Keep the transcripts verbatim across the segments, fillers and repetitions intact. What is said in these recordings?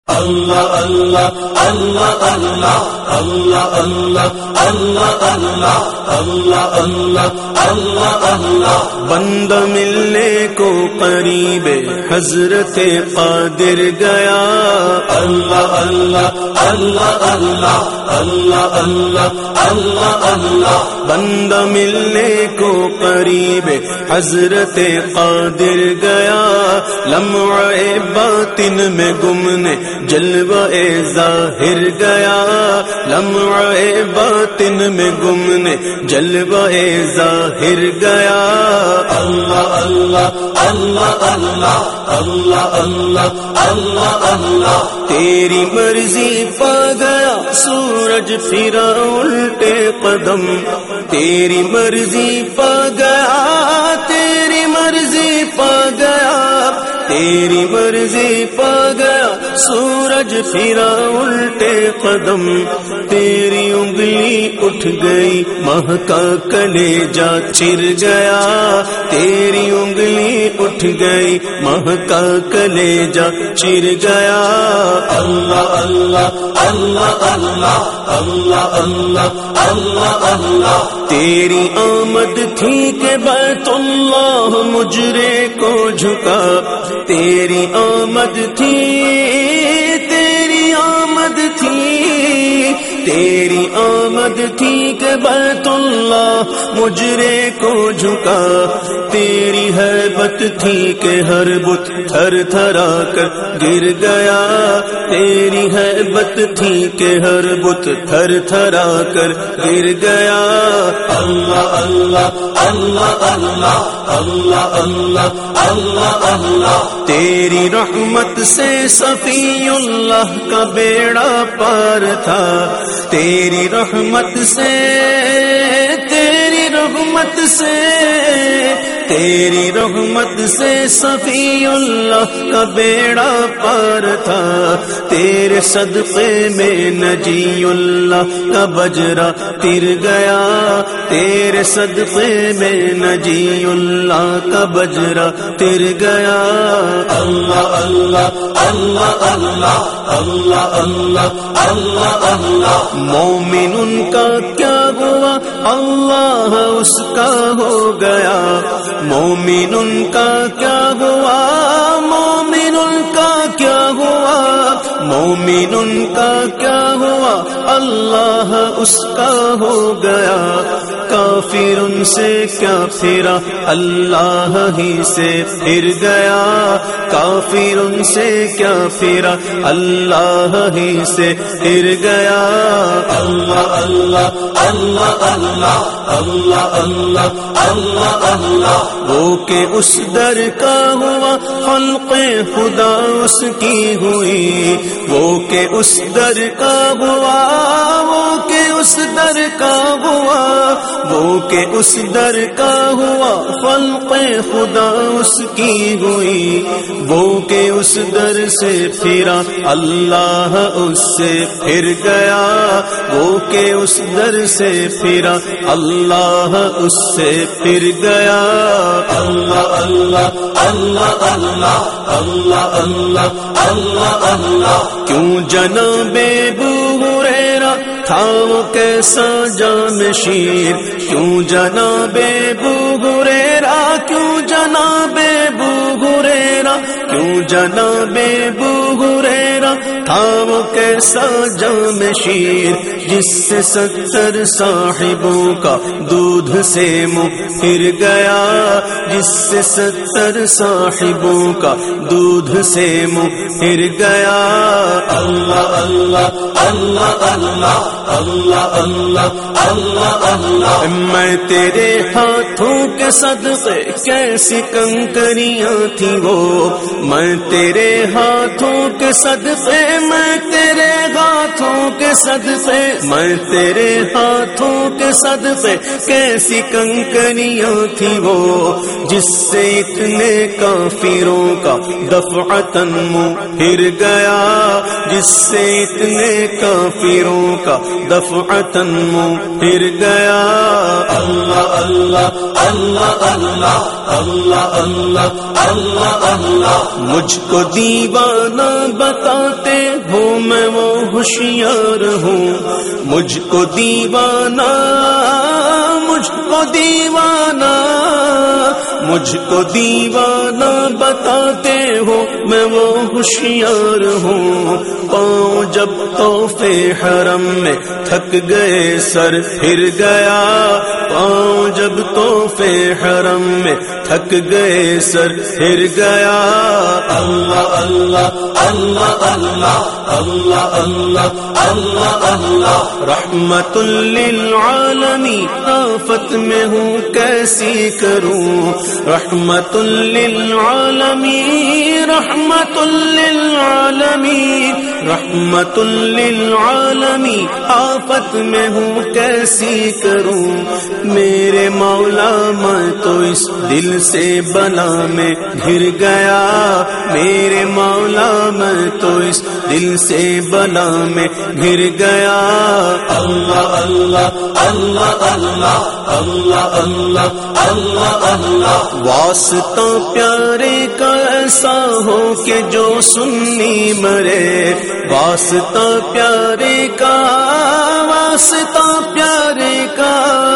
اللہ اللہ اللہ اللہ اللہ اللہ اللہ اللہ اللہ اللہ اللہ اللہ بندہ ملنے کو قریب حضرت قادر گیا اللہ اللہ اللہ اللہ اللہ اللہ اللہ اللہ بندہ ملنے کو قریب حضرت قادر گیا لمعہ باطن میں گمنے جلوہ ظاہر گیا لمعہ باطن میں گمنے جلوہ ظاہر گیا اللہ اللہ اللہ اللہ اللہ اللہ اللہ اللہ تیری مرضی پا گیا سورج پھرا الٹے قدم تیری مرضی پا گیا تیری مرضی پا گیا تیری مرضی پا گیا سورج پھرا الٹے قدم تیری انگلی اٹھ گئی ماہ کا کلیجہ چر گیا تیری انگلی اٹھ گئی ماہ کا کلیجہ چر گیا اللہ اللہ اللہ اللہ اللہ اللہ اللہ اللہ تیری آمد تھی کہ بیت اللہ مجرے کو جھکا تیری آمد تھی تیری آمد تھی تیری آمد تھی کہ بیت اللہ مجرے کو جھکا تیری ہیبت تھی کہ ہر بت تھر تھرا کر گر گیا تیری ہیبت تھی کہ ہر بت تھر تھرا کر گر گیا اللہ اللہ اللہ اللہ اللہ اللہ اللہ اللہ تیری رحمت سے صفی اللہ کا بیڑا پار تھا تیری رحمت سے تیری رحمت سے تیری رحمت سے صفی اللہ کا بیڑا پار تھا تیرے صدقے میں نجی اللہ کا بجرا تر گیا تیرے صدقے میں نجی اللہ کا بجرا تر گیا اللہ اللہ اللہ اللہ اللہ اللہ اللہ اللہ مومن ان کا کیا ہوا اللہ اس کا ہو گیا مومن ان کا کیا ہوا مومن ان کا کیا ہوا مومن ان کا کیا ہوا اللہ اس کا ہو گیا کافر ان سے کیا پھرا اللہ ہی سے پھر گیا کافر ان سے کیا پھرا اللہ ہی سے پھر گیا اللہ اللہ اللہ اللہ اللہ اللہ اللہ اللہ وہ کہ اس در کا ہوا خلق خدا اس کی ہوئی وہ کہ اس در کا ہوا وہ کہ اس در کا ہوا وہ کہ اس در کا ہوا خلق خدا اس کی ہوئی وہ کہ اس در سے پھرا اللہ اس سے پھر گیا وہ کہ اس در سے پھرا اللہ اس سے پھر گیا اللہ اللہ اللہ اللہ اللہ اللہ اللہ اللہ کیوں جناب ابو ہریرہ تھا وہ کیسا جانشیر کیوں جناب ابو ہریرہ کیوں جناب ابو ہریرہ کیوں جناب ابو ہریرہ تھا وہ کیسا جانشیر جس سے ستر صاحبوں کا دودھ سے منہ پھر گیا جس سے ستر صاحبوں کا دودھ سے منہ پھر گیا اللہ اللہ اللہ اللہ اللہ اللہ اللہ اللہ میں تیرے ہاتھوں کے صدقے کیسی کنکریاں تھی وہ میں تیرے ہاتھوں کے صدقے میں تیرے ہاتھوں کے صدقے میں تیرے ہاتھوں کے صدقے کیسی کنکریاں تھی وہ جس سے اتنے کافروں کا دفعتاً منہ پھر گیا جس سے اتنے کافروں کا دفعتاً منہ پھر گیا اللہ اللہ اللہ اللہ اللہ اللہ اللہ اللہ مجھ کو دیوانہ بتاتے ہو میں وہ ہوشیار ہوں، مجھ کو دیوانہ مجھ کو دیوانہ مجھ کو دیوانہ بتاتے ہو میں وہ ہوشیار ہوں، پاؤں جب طوف حرم میں تھک گئے سر پھر گیا، پاؤں جب طوف حرم میں تھک گئے سر پھر گیا۔ اللہ اللہ اللہ اللہ اللہ اللہ اللہ اللہ رحمت للعالمین آفت میں ہوں کیسی کروں، رحمت للعالمین رحمت للعالمین رحمت للعالمین آفت میں ہوں کیسی کروں، میرے مولا میں تو اس دل سے بلا میں گھر گیا، میرے مولا میں تو اس دل سے بلا میں گر گیا۔ اللہ اللہ اللہ اللہ اللہ اللہ اللہ اللہ واسطہ پیارے کا ایسا ہو کہ جو سنی مرے، واسطہ پیارے کا واسطہ پیارے کا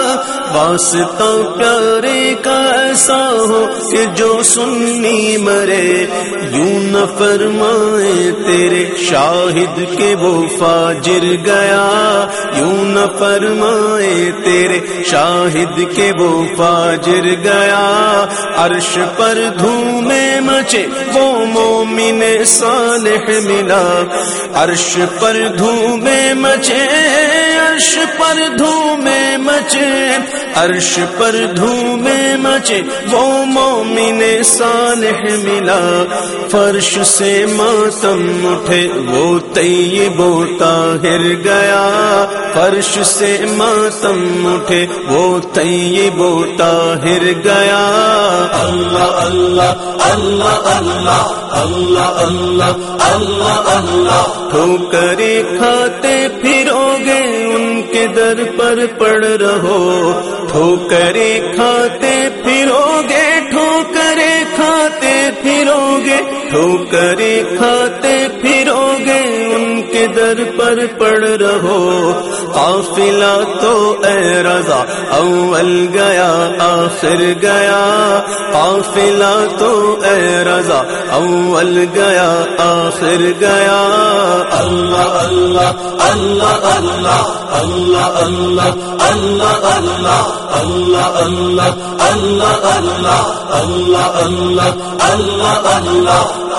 واسطہ پیارے کا ایسا ہو کہ جو سنی مرے، یوں نہ فرمائے تیرے شاہد کے وہ فاجر گیا، یوں نہ فرمائے تیرے شاہد کے وہ فاجر گیا۔ عرش پر دھومیں مچے وہ مومن صالح ملا، عرش پر دھومیں مچے عرش پر دھومیں مچے عرش پر دھومیں مچے وہ مومن صالح ملا، فرش سے ماتم اٹھے وہ طیب و طاہر گیا، فرش سے ماتم اٹھے وہ طیب و طاہر گیا۔ اللہ اللہ اللہ اللہ اللہ اللہ اللہ اللہ ٹھوکریں کھاتے پھرو گے ان کے در پر پڑ رہو، ٹھوکریں کھاتے پھرو گے ٹھوکریں کھاتے پھرو گے ٹھوکریں کھاتے پھرو گے ان کے در پر پڑ رہو، قافلہ تو اے رضا اول گیا آخر گیا، قافلہ تو اے رضا اول گیا آخر گیا۔ اللہ اللہ اللہ اللہ اللہ اللہ اللہ اللہ اللہ اللہ اللہ اللہ اللہ اللہ اللہ اللہ